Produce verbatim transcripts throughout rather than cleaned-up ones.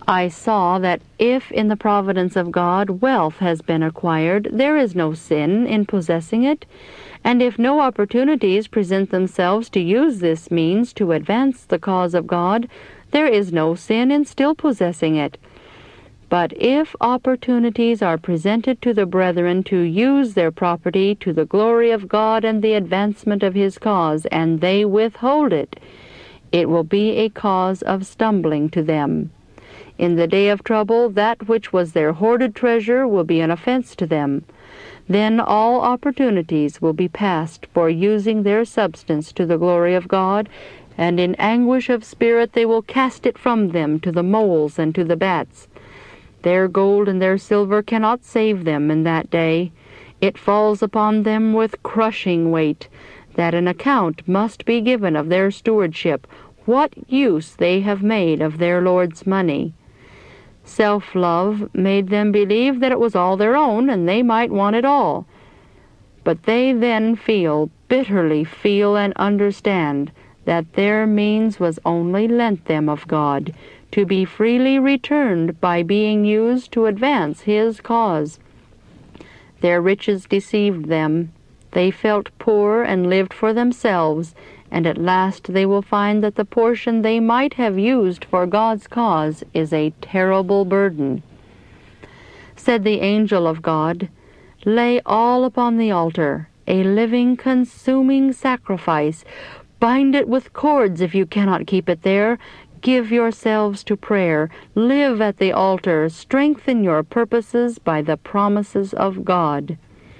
I saw that if in the providence of God wealth has been acquired, there is no sin in possessing it, and if no opportunities present themselves to use this means to advance the cause of God, there is no sin in still possessing it. But if opportunities are presented to the brethren to use their property to the glory of God and the advancement of His cause, and they withhold it, it will be a cause of stumbling to them. In the day of trouble, that which was their hoarded treasure will be an offense to them. Then all opportunities will be past for using their substance to the glory of God, and in anguish of spirit they will cast it from them to the moles and to the bats. Their gold and their silver cannot save them in that day. It falls upon them with crushing weight, that an account must be given of their stewardship, what use they have made of their Lord's money. Self-love made them believe that it was all their own, and they might want it all. But they then feel, bitterly feel and understand, that their means was only lent them of God, to be freely returned by being used to advance His cause. Their riches deceived them. They felt poor and lived for themselves, and at last they will find that the portion they might have used for God's cause is a terrible burden. Said the angel of God, "Lay all upon the altar, a living, consuming sacrifice. Bind it with cords if you cannot keep it there. Give yourselves to prayer. Live at the altar. Strengthen your purposes by the promises of God.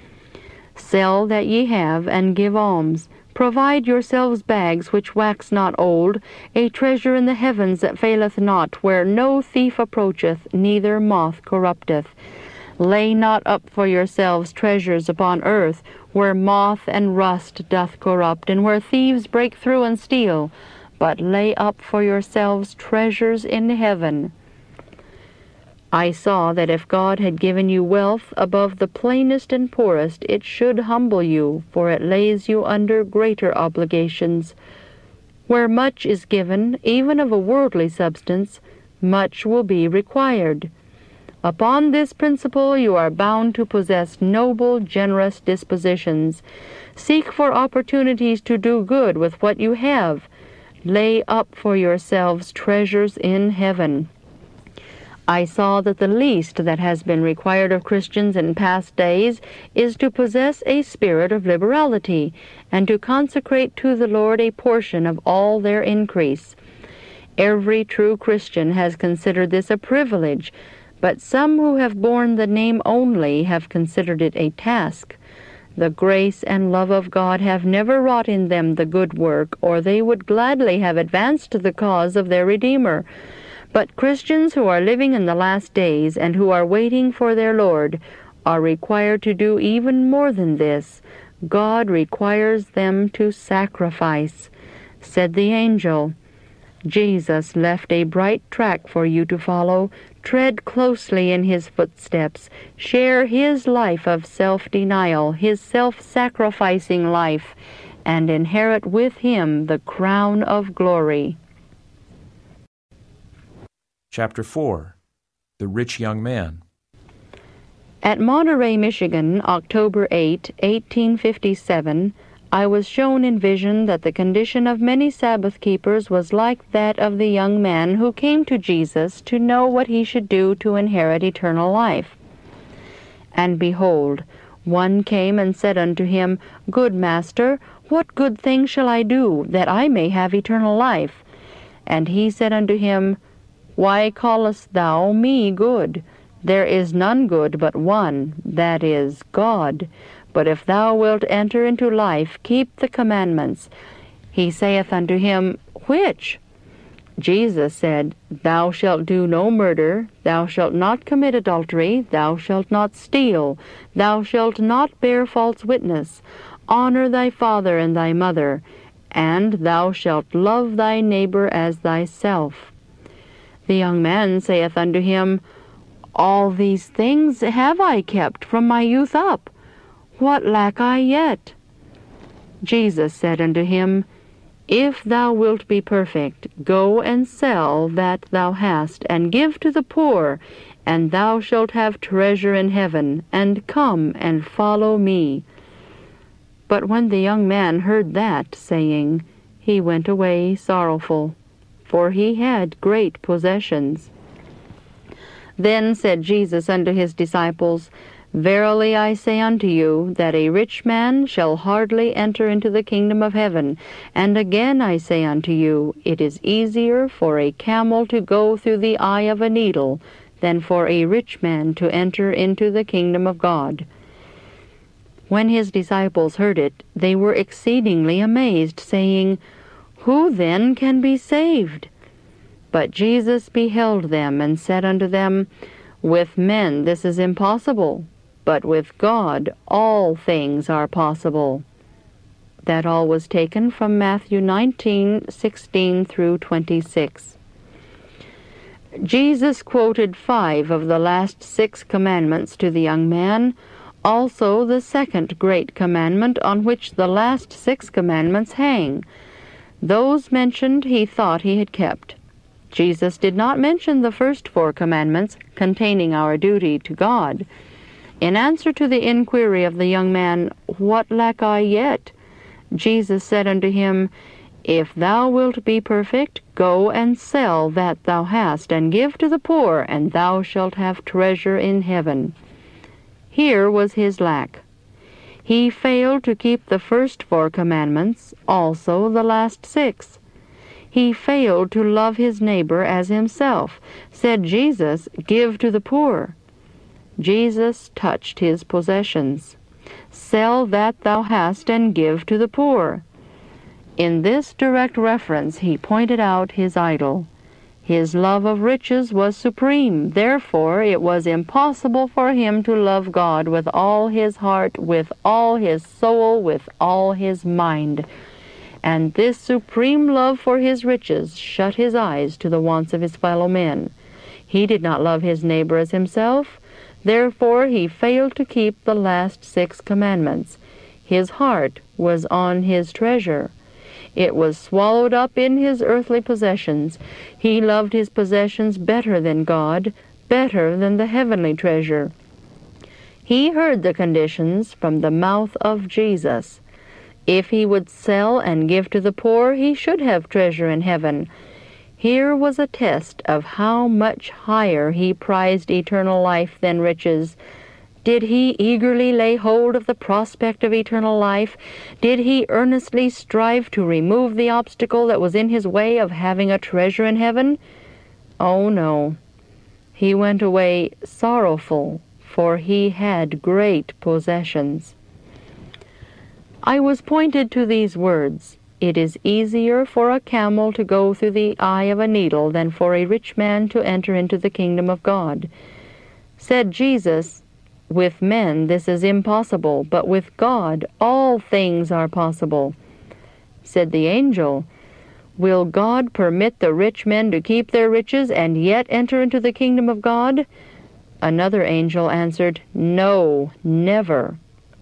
Sell that ye have, and give alms. Provide yourselves bags which wax not old, a treasure in the heavens that faileth not, where no thief approacheth, neither moth corrupteth. Lay not up for yourselves treasures upon earth, where moth and rust doth corrupt, and where thieves break through and steal, but lay up for yourselves treasures in heaven." I saw that if God had given you wealth above the plainest and poorest, it should humble you, for it lays you under greater obligations. Where much is given, even of a worldly substance, much will be required. Upon this principle you are bound to possess noble, generous dispositions. Seek for opportunities to do good with what you have. Lay up for yourselves treasures in heaven. I saw that the least that has been required of Christians in past days is to possess a spirit of liberality, and to consecrate to the Lord a portion of all their increase. Every true Christian has considered this a privilege, but some who have borne the name only have considered it a task. The grace and love of God have never wrought in them the good work, or they would gladly have advanced the cause of their Redeemer. But Christians who are living in the last days and who are waiting for their Lord are required to do even more than this. God requires them to sacrifice. Said the angel, "Jesus left a bright track for you to follow. Tread closely in His footsteps. Share His life of self-denial, His self-sacrificing life, and inherit with Him the crown of glory." Chapter four. The Rich Young Man. At Monterey, Michigan, October eighth, eighteen fifty-seven, I was shown in vision that the condition of many Sabbath keepers was like that of the young man who came to Jesus to know what he should do to inherit eternal life. And behold, one came and said unto him, "Good Master, what good thing shall I do, that I may have eternal life?" And he said unto him, "Why callest thou me good? There is none good but one, that is, God. But if thou wilt enter into life, keep the commandments." He saith unto him, "Which?" Jesus said, "Thou shalt do no murder, thou shalt not commit adultery, thou shalt not steal, thou shalt not bear false witness, honor thy father and thy mother, and thou shalt love thy neighbor as thyself." The young man saith unto him, "All these things have I kept from my youth up. What lack I yet?" Jesus said unto him, If thou wilt be perfect, go and sell that thou hast, and give to the poor, and thou shalt have treasure in heaven, and come and follow me. But when the young man heard that saying, he went away sorrowful, for he had great possessions. Then said Jesus unto his disciples, Verily I say unto you, that a rich man shall hardly enter into the kingdom of heaven. And again I say unto you, it is easier for a camel to go through the eye of a needle than for a rich man to enter into the kingdom of God. When his disciples heard it, they were exceedingly amazed, saying, Who then can be saved? But Jesus beheld them, and said unto them, With men this is impossible, but with God all things are possible. That all was taken from Matthew nineteen, sixteen through twenty-six. Jesus quoted five of the last six commandments to the young man, also the second great commandment on which the last six commandments hang. Those mentioned he thought he had kept. Jesus did not mention the first four commandments containing our duty to God. In answer to the inquiry of the young man, What lack I yet? Jesus said unto him, If thou wilt be perfect, go and sell that thou hast, and give to the poor, and thou shalt have treasure in heaven. Here was his lack. He failed to keep the first four commandments, also the last six. He failed to love his neighbor as himself. Said Jesus, Give to the poor. Jesus touched his possessions. Sell that thou hast and give to the poor. In this direct reference he pointed out his idol. His love of riches was supreme. Therefore it was impossible for him to love God with all his heart, with all his soul, with all his mind. And this supreme love for his riches shut his eyes to the wants of his fellow men. He did not love his neighbor as himself. Therefore he failed to keep the last six commandments. His heart was on his treasure. It was swallowed up in his earthly possessions. He loved his possessions better than God, better than the heavenly treasure. He heard the conditions from the mouth of Jesus. If he would sell and give to the poor, he should have treasure in heaven. Here was a test of how much higher he prized eternal life than riches. Did he eagerly lay hold of the prospect of eternal life? Did he earnestly strive to remove the obstacle that was in his way of having a treasure in heaven? Oh, no. He went away sorrowful, for he had great possessions. I was pointed to these words, It is easier for a camel to go through the eye of a needle than for a rich man to enter into the kingdom of God. Said Jesus, With men this is impossible, but with God all things are possible. Said the angel, Will God permit the rich men to keep their riches and yet enter into the kingdom of God? Another angel answered, No, never.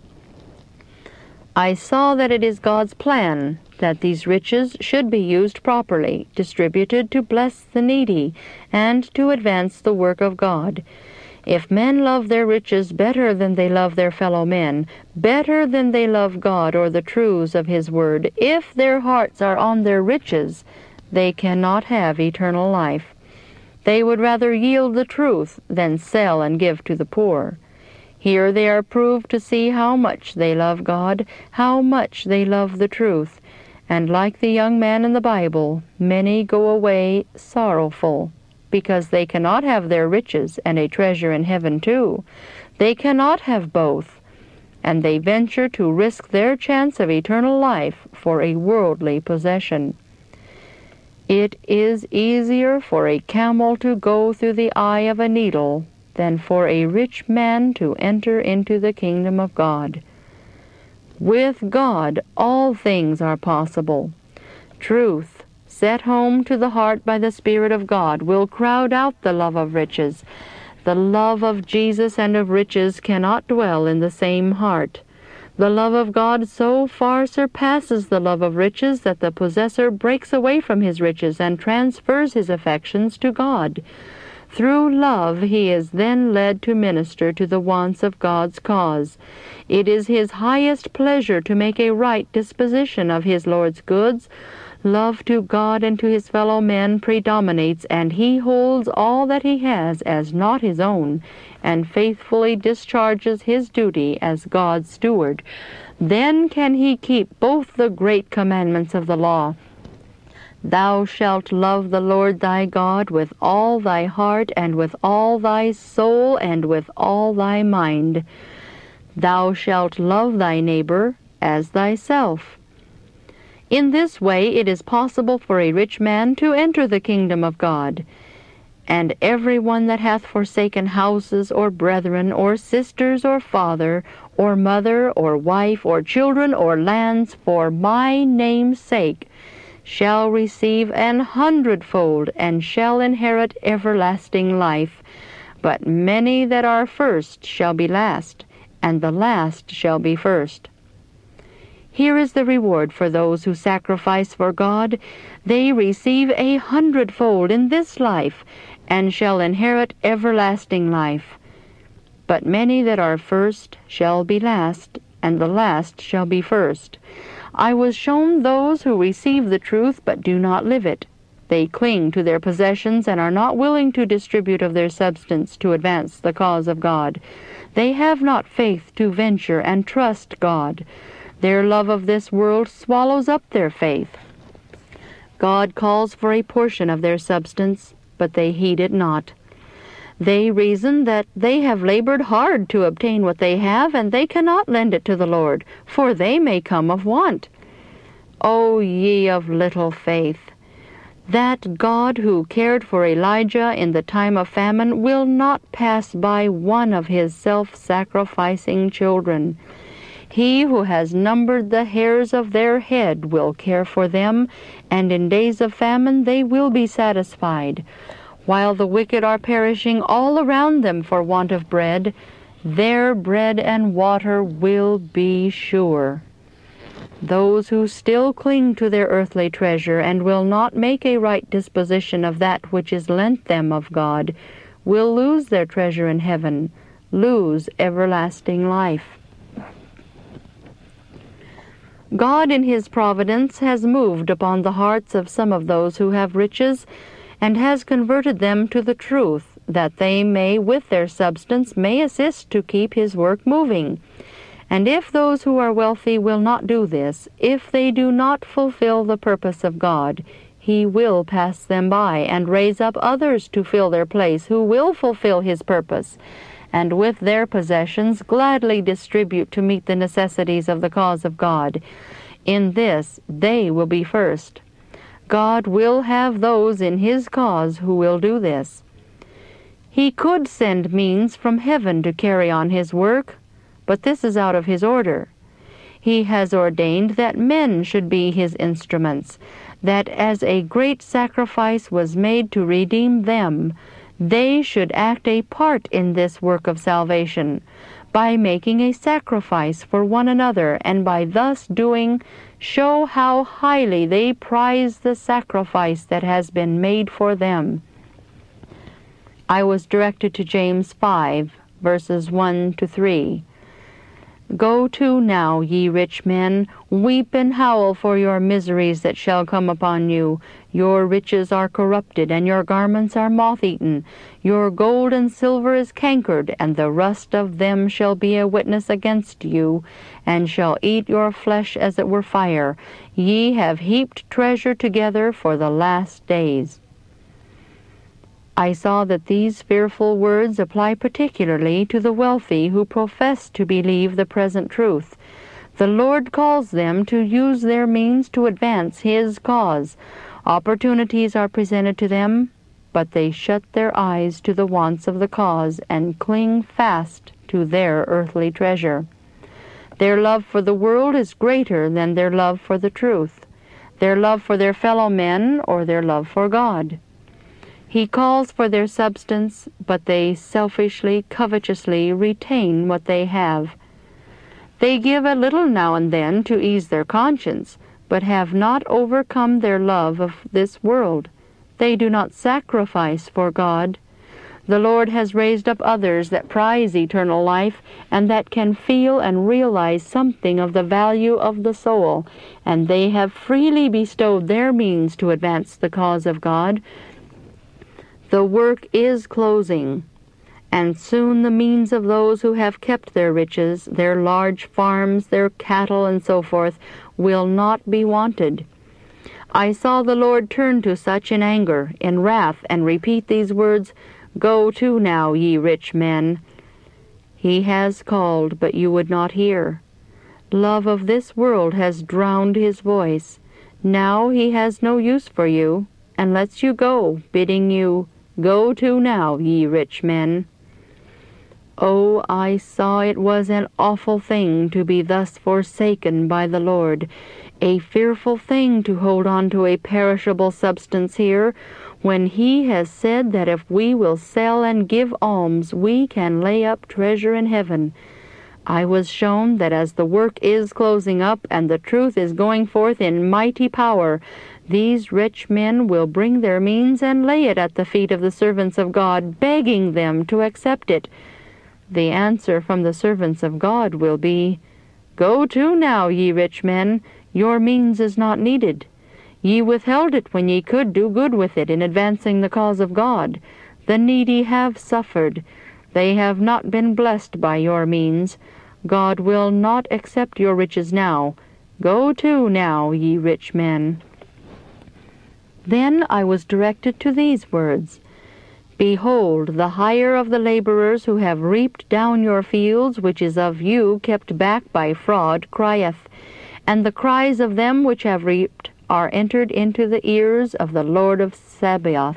I saw that it is God's plan that these riches should be used properly, distributed to bless the needy, and to advance the work of God. If men love their riches better than they love their fellow men, better than they love God or the truths of His Word, if their hearts are on their riches, they cannot have eternal life. They would rather yield the truth than sell and give to the poor. Here they are proved to see how much they love God, how much they love the truth, and like the young man in the Bible, many go away sorrowful, because they cannot have their riches and a treasure in heaven too. They cannot have both, and they venture to risk their chance of eternal life for a worldly possession. It is easier for a camel to go through the eye of a needle than for a rich man to enter into the kingdom of God. With God all things are possible. Truth, set home to the heart by the Spirit of God, will crowd out the love of riches. The love of Jesus and of riches cannot dwell in the same heart. The love of God so far surpasses the love of riches that the possessor breaks away from his riches and transfers his affections to God. Through love he is then led to minister to the wants of God's cause. It is his highest pleasure to make a right disposition of his Lord's goods. Love to God and to his fellow men predominates, and he holds all that he has as not his own, and faithfully discharges his duty as God's steward. Then can he keep both the great commandments of the law. Thou shalt love the Lord thy God with all thy heart, and with all thy soul, and with all thy mind. Thou shalt love thy neighbor as thyself. In this way it is possible for a rich man to enter the kingdom of God. And every one that hath forsaken houses, or brethren, or sisters, or father, or mother, or wife, or children, or lands, for my name's sake, shall receive an hundredfold, and shall inherit everlasting life. But many that are first shall be last, and the last shall be first. Here is the reward for those who sacrifice for God. They receive a hundredfold in this life, and shall inherit everlasting life. But many that are first shall be last, and the last shall be first. I was shown those who receive the truth but do not live it. They cling to their possessions and are not willing to distribute of their substance to advance the cause of God. They have not faith to venture and trust God. Their love of this world swallows up their faith. God calls for a portion of their substance, but they heed it not. They reason that they have labored hard to obtain what they have, and they cannot lend it to the Lord, for they may come of want. O ye of little faith! That God who cared for Elijah in the time of famine will not pass by one of his self-sacrificing children. He who has numbered the hairs of their head will care for them, and in days of famine they will be satisfied. While the wicked are perishing all around them for want of bread, their bread and water will be sure. Those who still cling to their earthly treasure and will not make a right disposition of that which is lent them of God will lose their treasure in heaven, lose everlasting life. God in his providence has moved upon the hearts of some of those who have riches, and has converted them to the truth, that they may with their substance may assist to keep his work moving. And if those who are wealthy will not do this, if they do not fulfill the purpose of God, he will pass them by, and raise up others to fill their place, who will fulfill his purpose, and with their possessions gladly distribute to meet the necessities of the cause of God. In this they will be first. God will have those in his cause who will do this. He could send means from heaven to carry on his work, but this is out of his order. He has ordained that men should be his instruments, that as a great sacrifice was made to redeem them, they should act a part in this work of salvation, by making a sacrifice for one another, and by thus doing, show how highly they prize the sacrifice that has been made for them. I was directed to James five, verses one to three. Go to now, ye rich men, weep and howl for your miseries that shall come upon you. Your riches are corrupted, and your garments are moth-eaten. Your gold and silver is cankered, and the rust of them shall be a witness against you, and shall eat your flesh as it were fire. Ye have heaped treasure together for the last days. I saw that these fearful words apply particularly to the wealthy who profess to believe the present truth. The Lord calls them to use their means to advance his cause. Opportunities are presented to them, but they shut their eyes to the wants of the cause and cling fast to their earthly treasure. Their love for the world is greater than their love for the truth, their love for their fellow men, or their love for God. He calls for their substance, but they selfishly, covetously retain what they have. They give a little now and then to ease their conscience, but have not overcome their love of this world. They do not sacrifice for God. The Lord has raised up others that prize eternal life, and that can feel and realize something of the value of the soul, and they have freely bestowed their means to advance the cause of God. The work is closing, and soon the means of those who have kept their riches, their large farms, their cattle, and so forth, will not be wanted. I saw the Lord turn to such in anger, in wrath, and repeat these words, "Go to now, ye rich men." He has called, but you would not hear. Love of this world has drowned his voice. Now he has no use for you, and lets you go, bidding you, "Go to now, ye rich men." Oh, I saw it was an awful thing to be thus forsaken by the Lord, a fearful thing to hold on to a perishable substance here, when he has said that if we will sell and give alms, we can lay up treasure in heaven. I was shown that as the work is closing up and the truth is going forth in mighty power, these rich men will bring their means and lay it at the feet of the servants of God, begging them to accept it. The answer from the servants of God will be, "Go to now, ye rich men, your means is not needed. Ye withheld it when ye could do good with it in advancing the cause of God. The needy have suffered. They have not been blessed by your means. God will not accept your riches now. Go to now, ye rich men." Then I was directed to these words, "Behold, the hire of the laborers who have reaped down your fields, which is of you kept back by fraud, crieth, and the cries of them which have reaped are entered into the ears of the Lord of Sabaoth."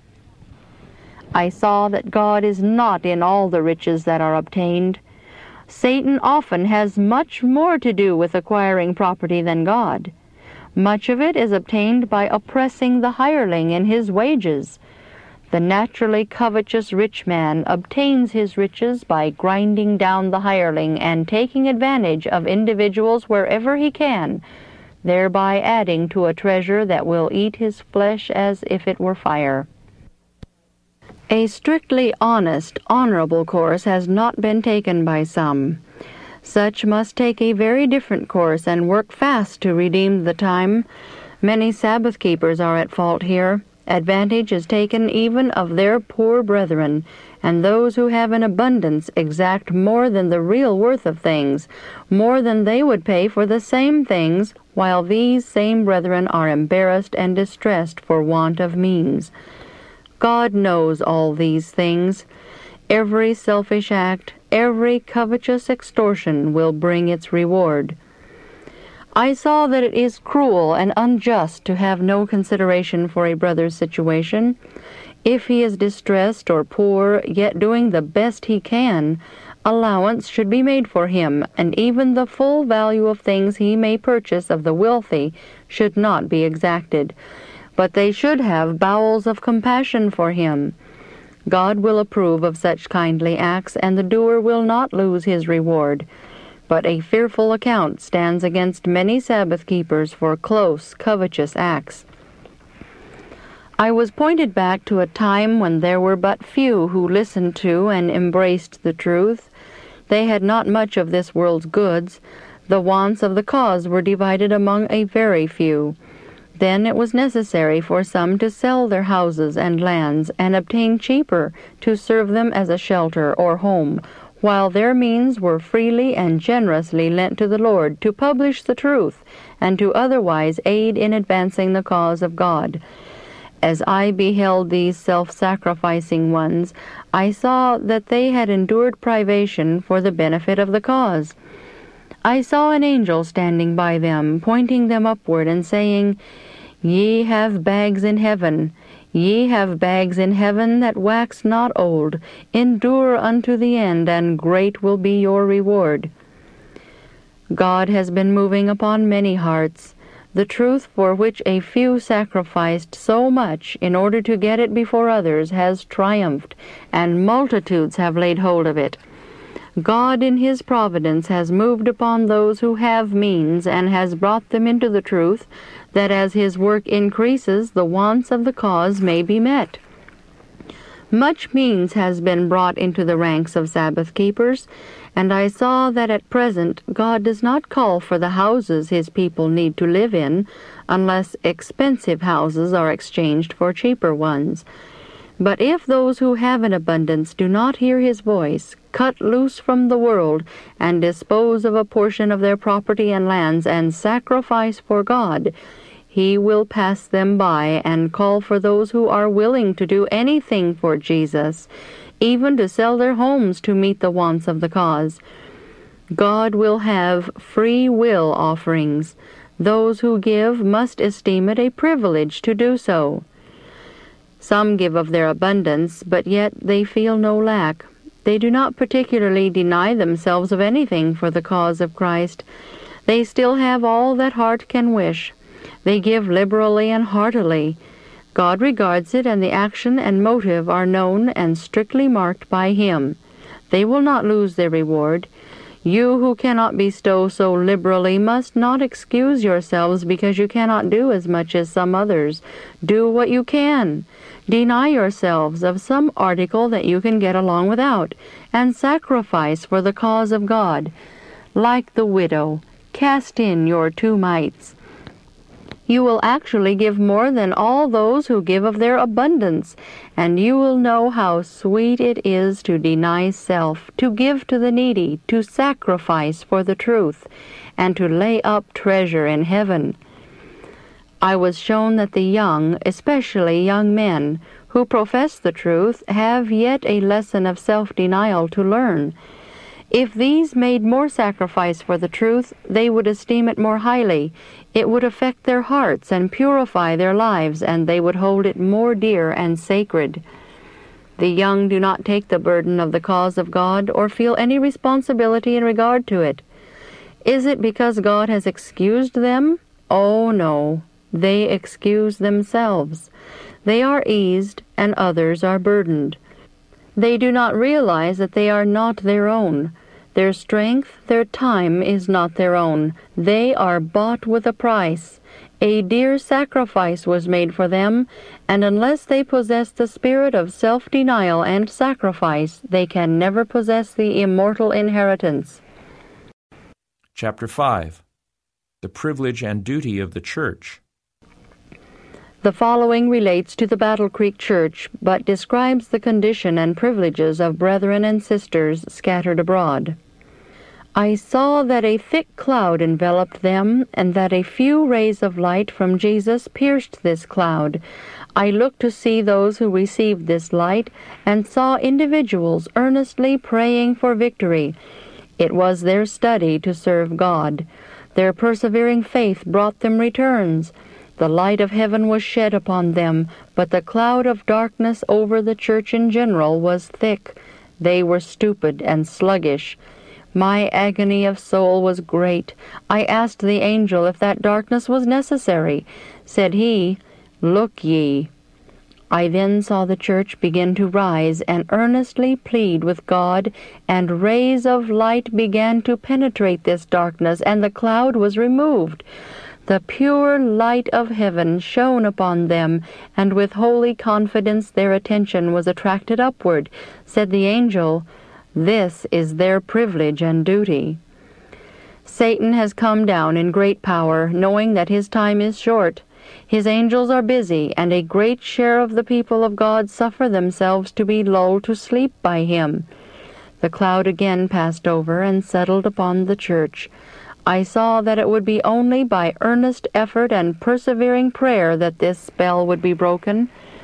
I saw that God is not in all the riches that are obtained. Satan often has much more to do with acquiring property than God. Much of it is obtained by oppressing the hireling in his wages. The naturally covetous rich man obtains his riches by grinding down the hireling and taking advantage of individuals wherever he can, thereby adding to a treasure that will eat his flesh as if it were fire. A strictly honest, honorable course has not been taken by some. Such must take a very different course and work fast to redeem the time. Many Sabbath keepers are at fault here. Advantage is taken even of their poor brethren, and those who have an abundance exact more than the real worth of things, more than they would pay for the same things, while these same brethren are embarrassed and distressed for want of means. God knows all these things. Every selfish act, every covetous extortion will bring its reward. I saw that it is cruel and unjust to have no consideration for a brother's situation. If he is distressed or poor, yet doing the best he can, allowance should be made for him, and even the full value of things he may purchase of the wealthy should not be exacted. But they should have bowels of compassion for him. God will approve of such kindly acts, and the doer will not lose his reward. But a fearful account stands against many Sabbath keepers for close, covetous acts. I was pointed back to a time when there were but few who listened to and embraced the truth. They had not much of this world's goods. The wants of the cause were divided among a very few. Then it was necessary for some to sell their houses and lands and obtain cheaper to serve them as a shelter or home, while their means were freely and generously lent to the Lord to publish the truth and to otherwise aid in advancing the cause of God. As I beheld these self-sacrificing ones, I saw that they had endured privation for the benefit of the cause. I saw an angel standing by them, pointing them upward and saying, "Ye have bags in heaven, ye have bags in heaven that wax not old. Endure unto the end, and great will be your reward." God has been moving upon many hearts. The truth for which a few sacrificed so much in order to get it before others has triumphed, and multitudes have laid hold of it. God in His providence has moved upon those who have means and has brought them into the truth, that as His work increases, the wants of the cause may be met. Much means has been brought into the ranks of Sabbath keepers, and I saw that at present God does not call for the houses His people need to live in, unless expensive houses are exchanged for cheaper ones. But if those who have an abundance do not hear His voice, cut loose from the world, and dispose of a portion of their property and lands, and sacrifice for God, He will pass them by and call for those who are willing to do anything for Jesus, even to sell their homes to meet the wants of the cause. God will have free will offerings. Those who give must esteem it a privilege to do so. Some give of their abundance, but yet they feel no lack. They do not particularly deny themselves of anything for the cause of Christ. They still have all that heart can wish. They give liberally and heartily. God regards it, and the action and motive are known and strictly marked by Him. They will not lose their reward. You who cannot bestow so liberally must not excuse yourselves because you cannot do as much as some others. Do what you can. Deny yourselves of some article that you can get along without, and sacrifice for the cause of God. Like the widow, cast in your two mites. You will actually give more than all those who give of their abundance, and you will know how sweet it is to deny self, to give to the needy, to sacrifice for the truth, and to lay up treasure in heaven. I was shown that the young, especially young men, who profess the truth, have yet a lesson of self-denial to learn. If these made more sacrifice for the truth, they would esteem it more highly. It would affect their hearts and purify their lives, and they would hold it more dear and sacred. The young do not take the burden of the cause of God or feel any responsibility in regard to it. Is it because God has excused them? Oh, no. They excuse themselves. They are eased, and others are burdened. They do not realize that they are not their own. Their strength, their time is not their own. They are bought with a price. A dear sacrifice was made for them, and unless they possess the spirit of self-denial and sacrifice, they can never possess the immortal inheritance. Chapter five. The Privilege and Duty of the Church. The following relates to the Battle Creek Church, but describes the condition and privileges of brethren and sisters scattered abroad. I saw that a thick cloud enveloped them, and that a few rays of light from Jesus pierced this cloud. I looked to see those who received this light, and saw individuals earnestly praying for victory. It was their study to serve God. Their persevering faith brought them returns. The light of heaven was shed upon them, but the cloud of darkness over the church in general was thick. They were stupid and sluggish. My agony of soul was great. I asked the angel if that darkness was necessary. Said he, "Look ye." I then saw the church begin to rise and earnestly plead with God, and rays of light began to penetrate this darkness, and the cloud was removed. The pure light of heaven shone upon them, and with holy confidence their attention was attracted upward. Said the angel, "This is their privilege and duty." Satan has come down in great power, knowing that his time is short. His angels are busy, and a great share of the people of God suffer themselves to be lulled to sleep by him. The cloud again passed over and settled upon the church. I saw that it would be only by earnest effort and persevering prayer that this spell would be broken.